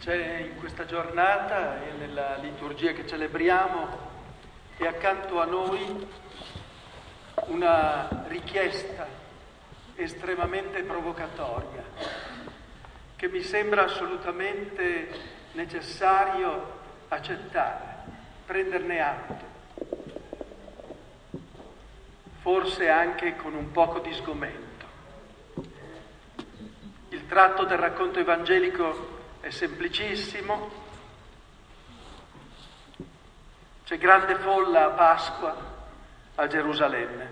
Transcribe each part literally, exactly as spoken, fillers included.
C'è in questa giornata e nella liturgia che celebriamo e accanto a noi una richiesta estremamente provocatoria che mi sembra assolutamente necessario accettare, prenderne atto, forse anche con un poco di sgomento. Il tratto del racconto evangelico è semplicissimo. C'è grande folla a Pasqua a Gerusalemme,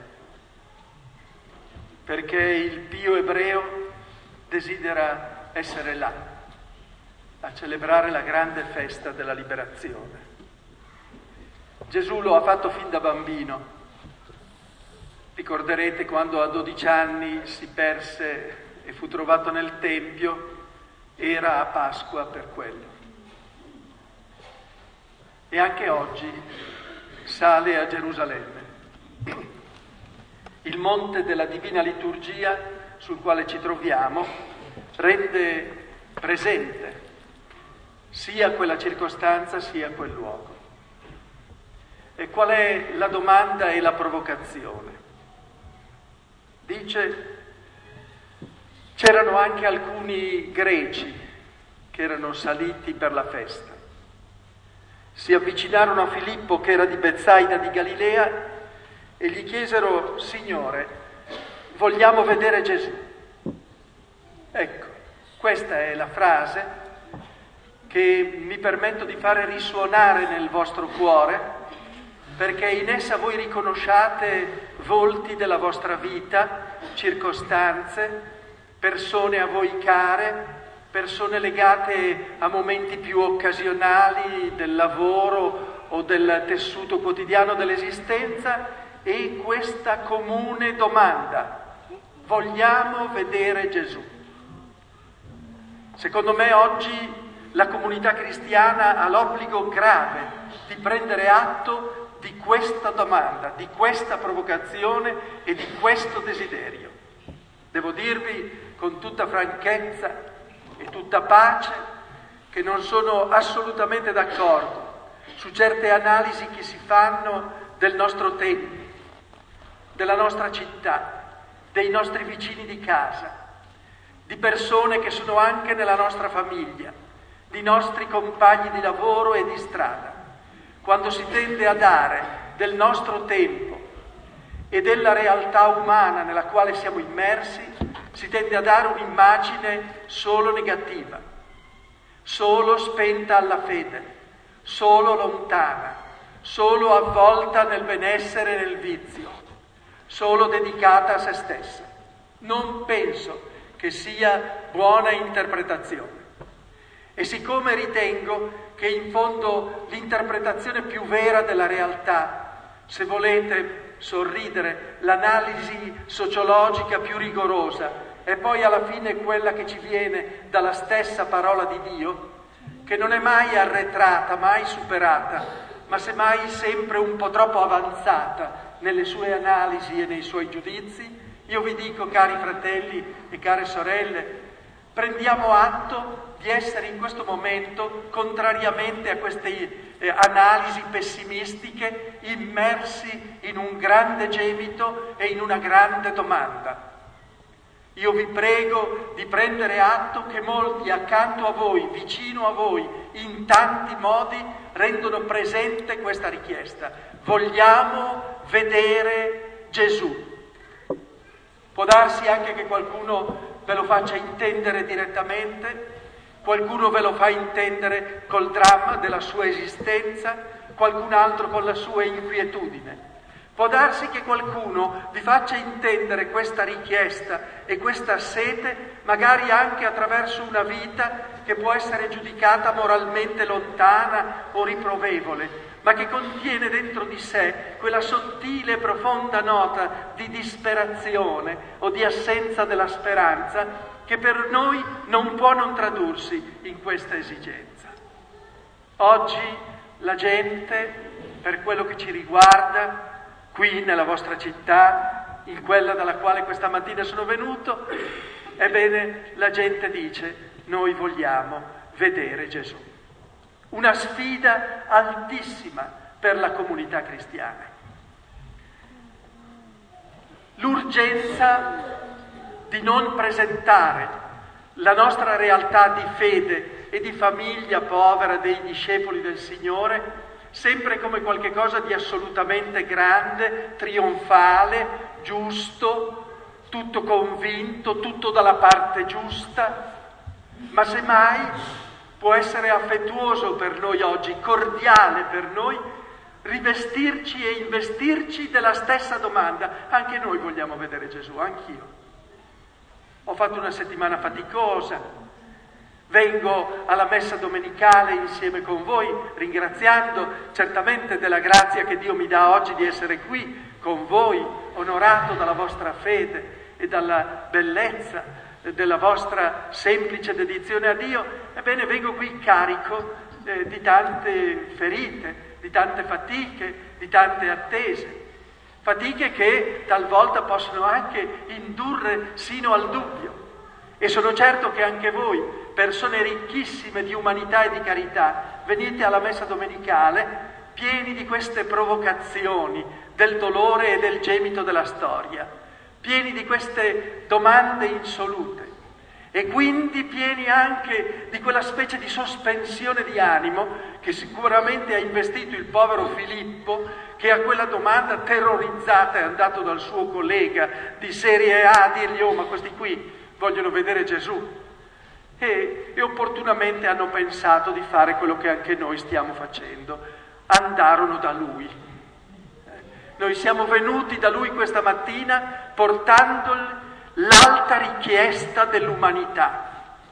perché il pio ebreo desidera essere là, a celebrare la grande festa della liberazione. Gesù lo ha fatto fin da bambino. Ricorderete quando a dodici anni si perse e fu trovato nel Tempio. Era a Pasqua per quello. E anche oggi sale a Gerusalemme. Il monte della Divina Liturgia sul quale ci troviamo rende presente sia quella circostanza sia quel luogo. E qual è la domanda e la provocazione? Dice: c'erano anche alcuni greci che erano saliti per la festa. Si avvicinarono a Filippo, che era di Betsaida di Galilea, e gli chiesero: Signore, vogliamo vedere Gesù. Ecco, questa è la frase che mi permetto di fare risuonare nel vostro cuore, perché in essa voi riconosciate volti della vostra vita, circostanze, persone a voi care, persone legate a momenti più occasionali del lavoro o del tessuto quotidiano dell'esistenza, e questa comune domanda: vogliamo vedere Gesù? Secondo me oggi la comunità cristiana ha l'obbligo grave di prendere atto di questa domanda, di questa provocazione e di questo desiderio. Devo dirvi con tutta franchezza e tutta pace che non sono assolutamente d'accordo su certe analisi che si fanno del nostro tempo, della nostra città, dei nostri vicini di casa, di persone che sono anche nella nostra famiglia, di nostri compagni di lavoro e di strada, quando si tende a dare del nostro tempo e della realtà umana nella quale siamo immersi, si tende a dare un'immagine solo negativa, solo spenta alla fede, solo lontana, solo avvolta nel benessere e nel vizio, solo dedicata a se stessa. Non penso che sia buona interpretazione. E siccome ritengo che in fondo l'interpretazione più vera della realtà, se volete sorridere, l'analisi sociologica più rigorosa, è poi alla fine quella che ci viene dalla stessa parola di Dio, che non è mai arretrata, mai superata, ma semmai sempre un po' troppo avanzata nelle sue analisi e nei suoi giudizi. Io vi dico, cari fratelli e care sorelle, prendiamo atto di essere in questo momento, contrariamente a queste eh, analisi pessimistiche, immersi in un grande gemito e in una grande domanda. Io vi prego di prendere atto che molti accanto a voi, vicino a voi, in tanti modi rendono presente questa richiesta. Vogliamo vedere Gesù. Può darsi anche che qualcuno ve lo faccia intendere direttamente, qualcuno ve lo fa intendere col dramma della sua esistenza, qualcun altro con la sua inquietudine. Può darsi che qualcuno vi faccia intendere questa richiesta e questa sete, magari anche attraverso una vita che può essere giudicata moralmente lontana o riprovevole, ma che contiene dentro di sé quella sottile e profonda nota di disperazione o di assenza della speranza che per noi non può non tradursi in questa esigenza. Oggi la gente, per quello che ci riguarda, qui nella vostra città, in quella dalla quale questa mattina sono venuto, ebbene la gente dice: noi vogliamo vedere Gesù. Una sfida altissima per la comunità cristiana. L'urgenza di non presentare la nostra realtà di fede e di famiglia povera dei discepoli del Signore sempre come qualche cosa di assolutamente grande, trionfale, giusto, tutto convinto, tutto dalla parte giusta, ma semmai può essere affettuoso per noi oggi, cordiale per noi, rivestirci e investirci della stessa domanda. Anche noi vogliamo vedere Gesù, anch'io. Ho fatto una settimana faticosa, vengo alla messa domenicale insieme con voi, ringraziando certamente della grazia che Dio mi dà oggi di essere qui con voi, onorato dalla vostra fede e dalla bellezza della vostra semplice dedizione a Dio. Ebbene, vengo qui carico eh, di tante ferite, di tante fatiche, di tante attese. Fatiche che talvolta possono anche indurre sino al dubbio. E sono certo che anche voi, persone ricchissime di umanità e di carità, venite alla messa domenicale pieni di queste provocazioni del dolore e del gemito della storia, pieni di queste domande insolute e quindi pieni anche di quella specie di sospensione di animo che sicuramente ha investito il povero Filippo, che a quella domanda terrorizzata è andato dal suo collega di serie A a dirgli: oh, ma questi qui vogliono vedere Gesù. E, e opportunamente hanno pensato di fare quello che anche noi stiamo facendo. Andarono da lui. Noi siamo venuti da lui questa mattina portando l'alta richiesta dell'umanità.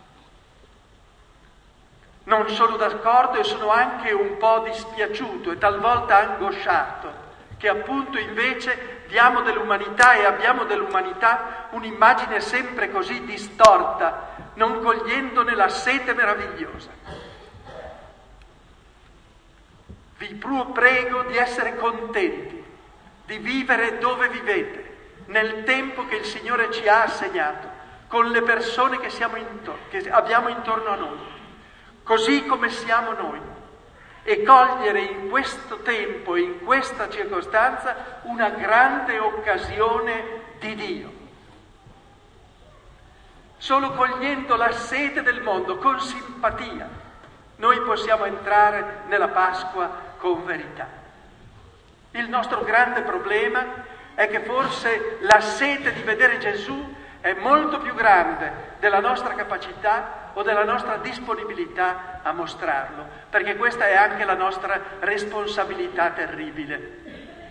Non sono d'accordo e sono anche un po' dispiaciuto e talvolta angosciato che appunto invece diamo dell'umanità e abbiamo dell'umanità un'immagine sempre così distorta, non cogliendone la sete meravigliosa. Vi prego di essere contenti, di vivere dove vivete, nel tempo che il Signore ci ha assegnato, con le persone che, siamo intorno, che abbiamo intorno a noi, così come siamo noi, e cogliere in questo tempo e in questa circostanza una grande occasione di Dio. Solo cogliendo la sete del mondo con simpatia noi possiamo entrare nella Pasqua con verità. Il nostro grande problema è che forse la sete di vedere Gesù è molto più grande della nostra capacità o della nostra disponibilità a mostrarlo, perché questa è anche la nostra responsabilità terribile.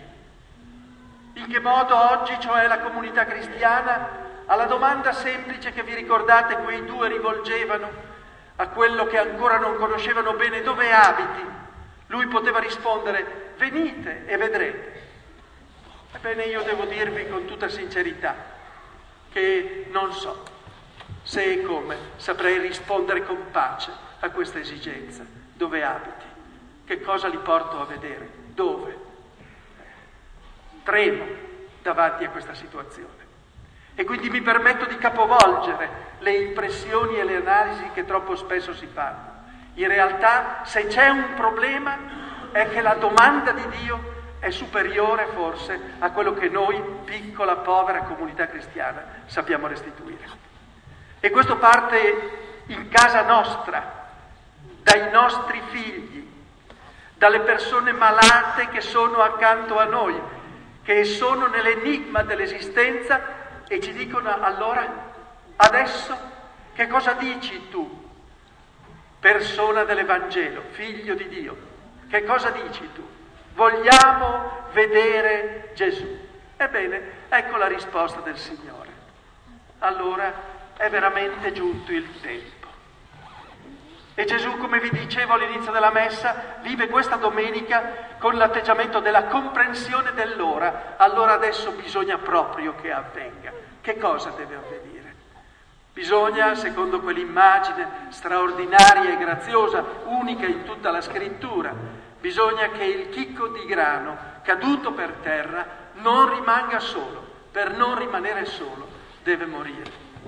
In che modo oggi, cioè la comunità cristiana, alla domanda semplice che vi ricordate quei due rivolgevano a quello che ancora non conoscevano bene: dove abiti? Lui poteva rispondere: venite e vedrete. Ebbene, io devo dirvi con tutta sincerità che non so se e come saprei rispondere con pace a questa esigenza. Dove abiti? Che cosa li porto a vedere? Dove? Tremo davanti a questa situazione e quindi mi permetto di capovolgere le impressioni e le analisi che troppo spesso si fanno. In realtà, se c'è un problema, è che la domanda di Dio è superiore forse a quello che noi, piccola, povera comunità cristiana, sappiamo restituire. E questo parte in casa nostra, dai nostri figli, dalle persone malate che sono accanto a noi, che sono nell'enigma dell'esistenza e ci dicono: allora, adesso, che cosa dici tu, persona dell'Evangelo, figlio di Dio? Che cosa dici tu? Vogliamo vedere Gesù. Ebbene, ecco la risposta del Signore. Allora è veramente giunto il tempo. E Gesù, come vi dicevo all'inizio della messa, vive questa domenica con l'atteggiamento della comprensione dell'ora. Allora adesso bisogna proprio che avvenga. Che cosa deve avvenire? Bisogna, secondo quell'immagine straordinaria e graziosa, unica in tutta la Scrittura, bisogna che il chicco di grano caduto per terra non rimanga solo. Per non rimanere solo deve morire.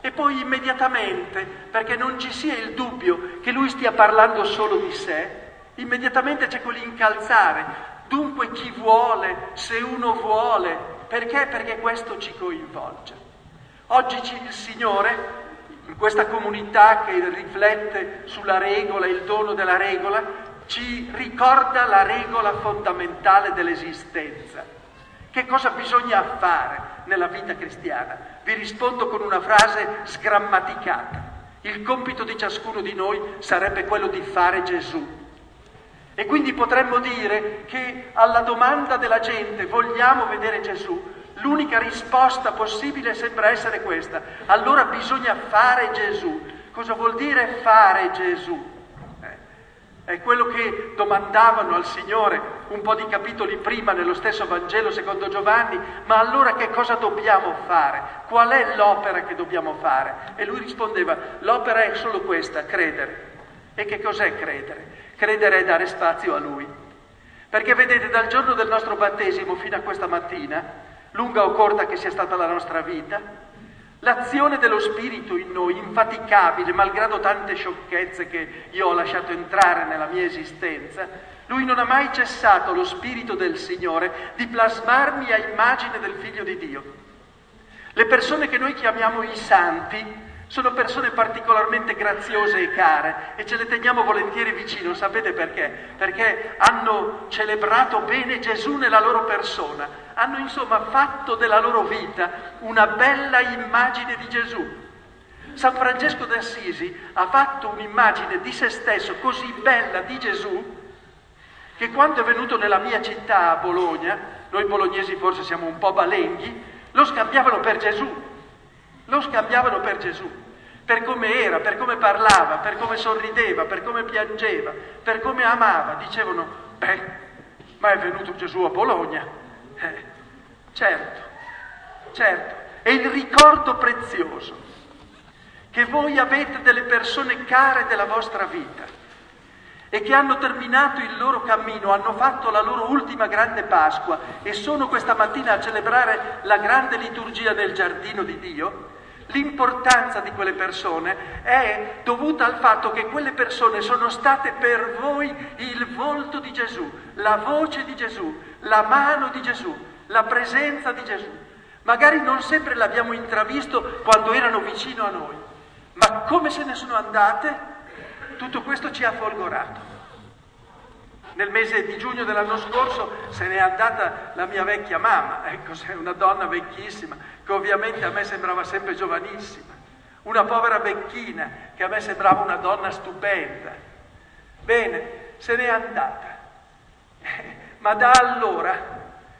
E poi immediatamente, perché non ci sia il dubbio che lui stia parlando solo di sé, immediatamente c'è quell'incalzare. Dunque chi vuole, se uno vuole, perché? Perché questo ci coinvolge. Oggi ci, il Signore, in questa comunità che riflette sulla regola, il dono della regola, ci ricorda la regola fondamentale dell'esistenza. Che cosa bisogna fare nella vita cristiana? Vi rispondo con una frase sgrammaticata. Il compito di ciascuno di noi sarebbe quello di fare Gesù. E quindi potremmo dire che alla domanda della gente, vogliamo vedere Gesù? L'unica risposta possibile sembra essere questa. Allora bisogna fare Gesù. Cosa vuol dire fare Gesù? È quello che domandavano al Signore un po' di capitoli prima nello stesso Vangelo secondo Giovanni, ma allora che cosa dobbiamo fare? Qual è l'opera che dobbiamo fare? E lui rispondeva, l'opera è solo questa, credere. E che cos'è credere? Credere è dare spazio a Lui. Perché vedete, dal giorno del nostro battesimo fino a questa mattina, lunga o corta che sia stata la nostra vita, l'azione dello Spirito in noi, infaticabile, malgrado tante sciocchezze che io ho lasciato entrare nella mia esistenza, Lui non ha mai cessato, lo Spirito del Signore, di plasmarmi a immagine del Figlio di Dio. Le persone che noi chiamiamo i santi sono persone particolarmente graziose e care e ce le teniamo volentieri vicino, sapete perché? Perché hanno celebrato bene Gesù nella loro persona, hanno insomma fatto della loro vita una bella immagine di Gesù. San Francesco d'Assisi ha fatto un'immagine di se stesso così bella di Gesù che quando è venuto nella mia città a Bologna, noi bolognesi forse siamo un po' balenghi, lo scambiavano per Gesù. Lo scambiavano per Gesù, per come era, per come parlava, per come sorrideva, per come piangeva, per come amava. Dicevano, beh, ma è venuto Gesù a Bologna. Eh, certo, certo. È il ricordo prezioso che voi avete delle persone care della vostra vita e che hanno terminato il loro cammino, hanno fatto la loro ultima grande Pasqua e sono questa mattina a celebrare la grande liturgia nel giardino di Dio. L'importanza di quelle persone è dovuta al fatto che quelle persone sono state per voi il volto di Gesù, la voce di Gesù, la mano di Gesù, la presenza di Gesù. Magari non sempre l'abbiamo intravisto quando erano vicino a noi, ma come se ne sono andate, tutto questo ci ha folgorato. Nel mese di giugno dell'anno scorso se n'è andata la mia vecchia mamma, ecco, è una donna vecchissima, che ovviamente a me sembrava sempre giovanissima, una povera vecchina che a me sembrava una donna stupenda. Bene, se n'è andata, ma da allora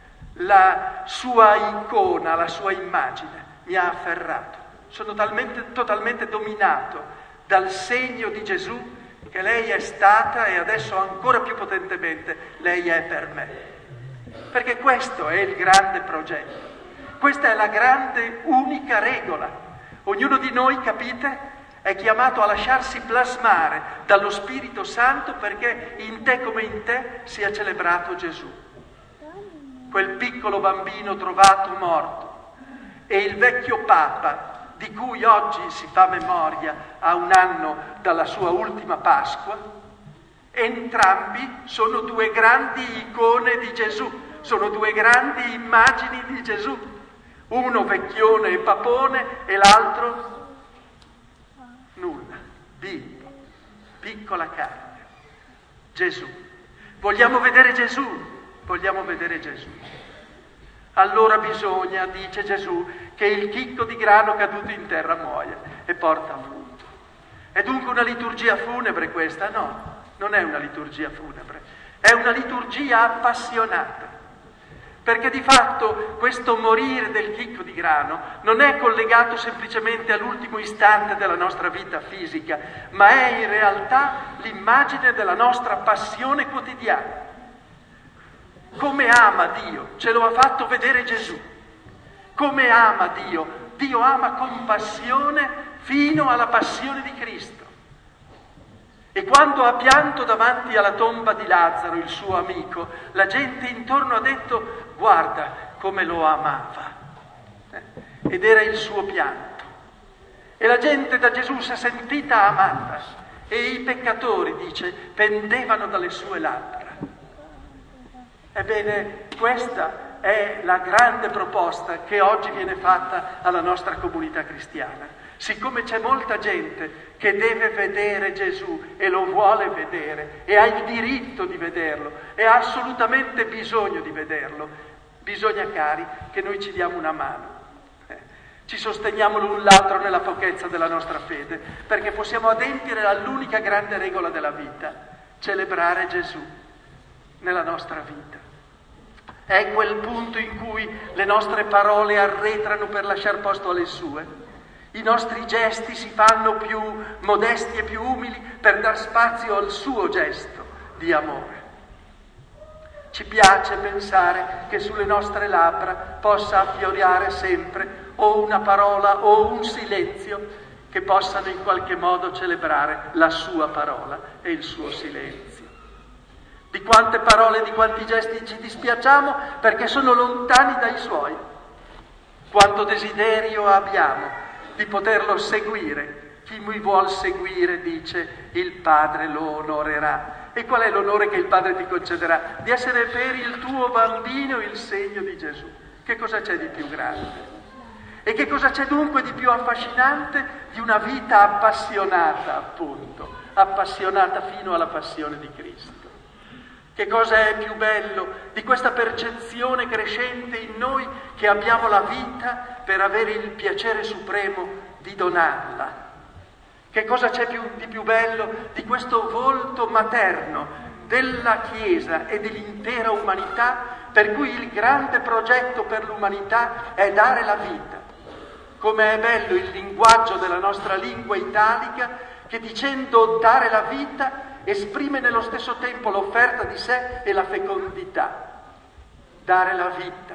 la sua icona, la sua immagine mi ha afferrato. Sono talmente, totalmente dominato dal segno di Gesù che lei è stata e adesso ancora più potentemente lei è per me. Perché questo è il grande progetto, questa è la grande unica regola. Ognuno di noi, capite, è chiamato a lasciarsi plasmare dallo Spirito Santo perché in te come in te sia celebrato Gesù. Quel piccolo bambino trovato morto e il vecchio Papa di cui oggi si fa memoria a un anno dalla sua ultima Pasqua, entrambi sono due grandi icone di Gesù, sono due grandi immagini di Gesù, uno vecchione e papone e l'altro nulla, bimbo, piccola carne, Gesù. Vogliamo vedere Gesù, vogliamo vedere Gesù. Allora bisogna, dice Gesù, che il chicco di grano caduto in terra muoia e porta frutto. È dunque una liturgia funebre questa? No, non è una liturgia funebre, è una liturgia appassionata. Perché di fatto questo morire del chicco di grano non è collegato semplicemente all'ultimo istante della nostra vita fisica, ma è in realtà l'immagine della nostra passione quotidiana. Come ama Dio, ce lo ha fatto vedere Gesù. Come ama Dio? Dio ama con passione fino alla passione di Cristo. E quando ha pianto davanti alla tomba di Lazzaro, il suo amico, la gente intorno ha detto: guarda come lo amava. Ed era il suo pianto. E la gente da Gesù si è sentita amata e i peccatori, dice, pendevano dalle sue labbra. Ebbene, questa è la grande proposta che oggi viene fatta alla nostra comunità cristiana. Siccome c'è molta gente che deve vedere Gesù e lo vuole vedere e ha il diritto di vederlo e ha assolutamente bisogno di vederlo, bisogna, cari, che noi ci diamo una mano. Ci sosteniamo l'un l'altro nella pochezza della nostra fede, perché possiamo adempiere all'unica grande regola della vita, celebrare Gesù nella nostra vita. È quel punto in cui le nostre parole arretrano per lasciar posto alle sue. I nostri gesti si fanno più modesti e più umili per dar spazio al suo gesto di amore. Ci piace pensare che sulle nostre labbra possa affiorare sempre o una parola o un silenzio che possano in qualche modo celebrare la sua parola e il suo silenzio. Di quante parole e di quanti gesti ci dispiacciamo perché sono lontani dai suoi. Quanto desiderio abbiamo di poterlo seguire. Chi mi vuol seguire, dice, il Padre lo onorerà. E qual è l'onore che il Padre ti concederà? Di essere per il tuo bambino il segno di Gesù. Che cosa c'è di più grande? E che cosa c'è dunque di più affascinante di una vita appassionata, appunto, appassionata fino alla passione di Cristo? Che cosa è più bello di questa percezione crescente in noi che abbiamo la vita per avere il piacere supremo di donarla? Che cosa c'è più, di più bello di questo volto materno della Chiesa e dell'intera umanità, per cui il grande progetto per l'umanità è dare la vita? Come è bello il linguaggio della nostra lingua italica che, dicendo dare la vita, esprime nello stesso tempo l'offerta di sé e la fecondità. Dare la vita.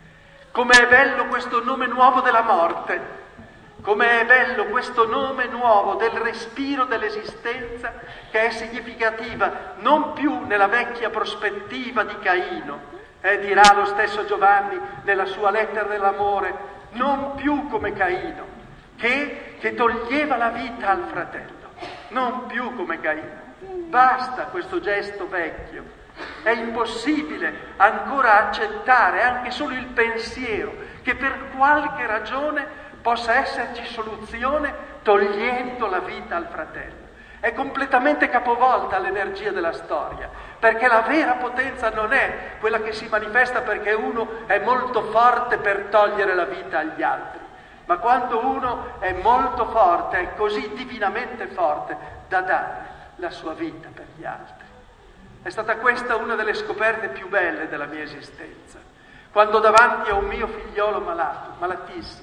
Come è bello questo nome nuovo della morte. Come è bello questo nome nuovo del respiro dell'esistenza, che è significativa non più nella vecchia prospettiva di Caino, eh, dirà lo stesso Giovanni nella sua lettera dell'amore, non più come Caino, che, che toglieva la vita al fratello, non più come Caino. Basta questo gesto vecchio. È impossibile ancora accettare anche solo il pensiero che per qualche ragione possa esserci soluzione togliendo la vita al fratello. È completamente capovolta l'energia della storia, perché la vera potenza non è quella che si manifesta perché uno è molto forte per togliere la vita agli altri, ma quando uno è molto forte, è così divinamente forte da dare la sua vita per gli altri. È stata questa una delle scoperte più belle della mia esistenza, quando davanti a un mio figliolo malato, malatissimo,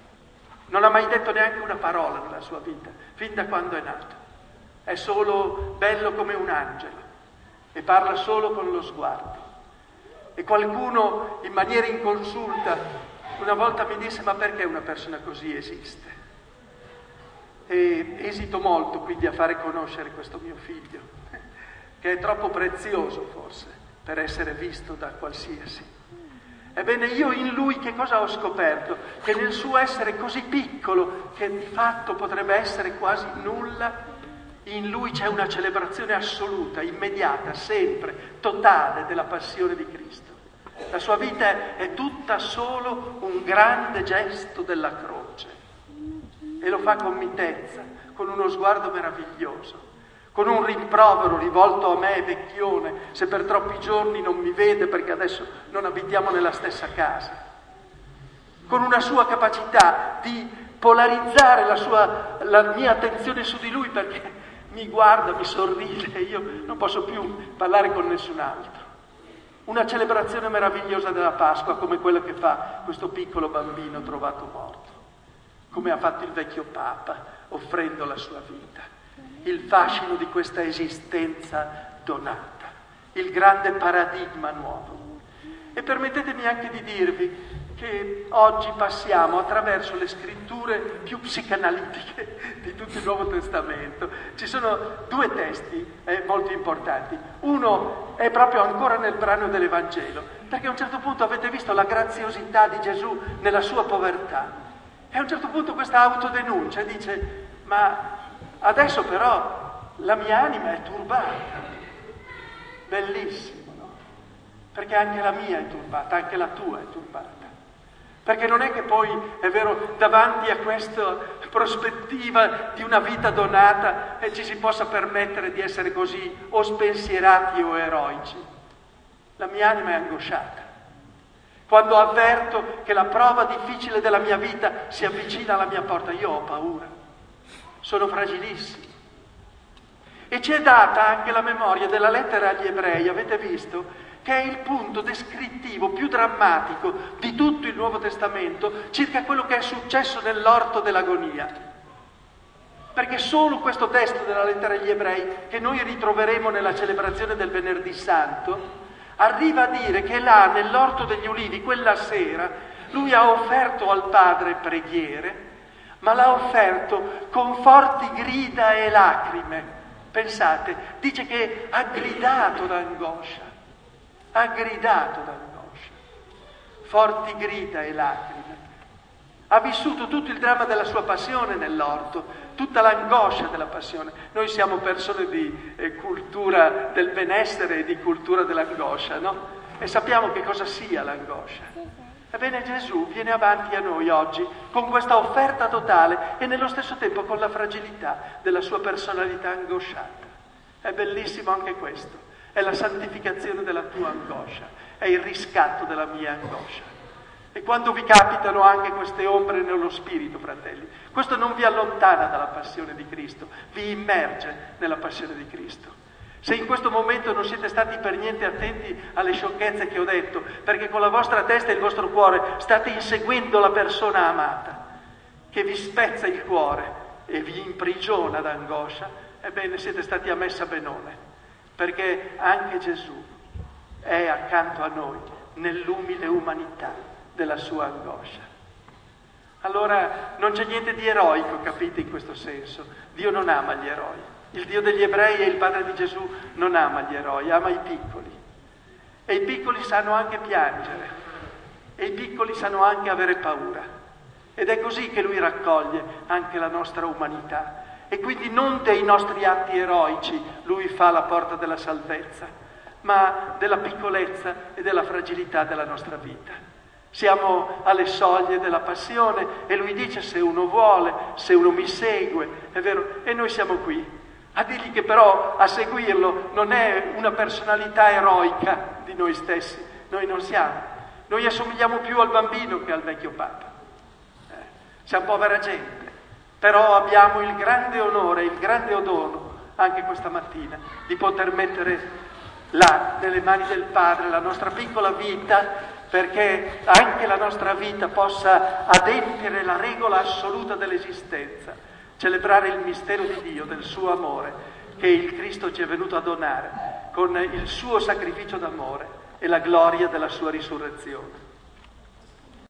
non ha mai detto neanche una parola nella sua vita, fin da quando è nato. È solo bello come un angelo e parla solo con lo sguardo. E qualcuno in maniera inconsulta una volta mi disse: ma perché una persona così esiste? E esito molto quindi a fare conoscere questo mio figlio, che è troppo prezioso forse per essere visto da qualsiasi. Ebbene, io in lui che cosa ho scoperto? Che nel suo essere così piccolo, che di fatto potrebbe essere quasi nulla, in lui c'è una celebrazione assoluta, immediata, sempre, totale della passione di Cristo. La sua vita è tutta solo un grande gesto della croce e lo fa con mitezza, con uno sguardo meraviglioso, con un rimprovero rivolto a me, vecchione, se per troppi giorni non mi vede perché adesso non abitiamo nella stessa casa, con una sua capacità di polarizzare la, sua, la mia attenzione su di lui perché mi guarda, mi sorride e io non posso più parlare con nessun altro. Una celebrazione meravigliosa della Pasqua come quella che fa questo piccolo bambino trovato morto, come ha fatto il vecchio Papa offrendo la sua vita. Il fascino di questa esistenza donata, il grande paradigma nuovo. E permettetemi anche di dirvi che oggi passiamo attraverso le scritture più psicanalitiche di tutto il Nuovo Testamento. Ci sono due testi eh, molto importanti. Uno è proprio ancora nel brano dell'Evangelo, perché a un certo punto avete visto la graziosità di Gesù nella sua povertà. E a un certo punto questa autodenuncia dice, ma adesso però la mia anima è turbata. Bellissimo, no? Perché anche la mia è turbata, anche la tua è turbata. Perché non è che poi, è vero, davanti a questa prospettiva di una vita donata eh, ci si possa permettere di essere così o spensierati o eroici. La mia anima è angosciata. Quando avverto che la prova difficile della mia vita si avvicina alla mia porta, io ho paura, sono fragilissimo. E ci è data anche la memoria della lettera agli ebrei, avete visto? Che è il punto descrittivo più drammatico di tutto il Nuovo Testamento circa quello che è successo nell'orto dell'agonia. Perché solo questo testo della lettera agli ebrei, che noi ritroveremo nella celebrazione del Venerdì Santo, arriva a dire che là nell'orto degli ulivi, quella sera, lui ha offerto al Padre preghiere, ma l'ha offerto con forti grida e lacrime. Pensate, dice che ha gridato d'angoscia, ha gridato d'angoscia, forti grida e lacrime. Ha vissuto tutto il dramma della sua passione nell'orto, tutta l'angoscia della passione. Noi siamo persone di eh, cultura del benessere e di cultura dell'angoscia, no? E sappiamo che cosa sia l'angoscia. Ebbene, Gesù viene avanti a noi oggi con questa offerta totale e nello stesso tempo con la fragilità della sua personalità angosciata. È bellissimo anche questo. È la santificazione della tua angoscia, è il riscatto della mia angoscia. E quando vi capitano anche queste ombre nello spirito, fratelli, questo non vi allontana dalla passione di Cristo, vi immerge nella passione di Cristo. Se in questo momento non siete stati per niente attenti alle sciocchezze che ho detto, perché con la vostra testa e il vostro cuore state inseguendo la persona amata, che vi spezza il cuore e vi imprigiona d'angoscia, ebbene siete stati a messa benone, perché anche Gesù è accanto a noi nell'umile umanità della sua angoscia. Allora non c'è niente di eroico, capite, in questo senso. Dio non ama gli eroi. Il Dio degli ebrei e il Padre di Gesù non ama gli eroi, ama i piccoli. E i piccoli sanno anche piangere. E i piccoli sanno anche avere paura. Ed è così che Lui raccoglie anche la nostra umanità. E quindi non dei nostri atti eroici Lui fa la porta della salvezza, ma della piccolezza e della fragilità della nostra vita. Siamo alle soglie della passione e Lui dice se uno vuole, se uno mi segue, è vero, e noi siamo qui a dirgli che però a seguirlo non è una personalità eroica di noi stessi, noi non siamo, noi assomigliamo più al bambino che al vecchio Papa, eh, siamo povera gente, però abbiamo il grande onore, il grande dono anche questa mattina di poter mettere là nelle mani del Padre la nostra piccola vita, perché anche la nostra vita possa adempiere la regola assoluta dell'esistenza, celebrare il mistero di Dio, del suo amore, che il Cristo ci è venuto a donare con il suo sacrificio d'amore e la gloria della sua risurrezione.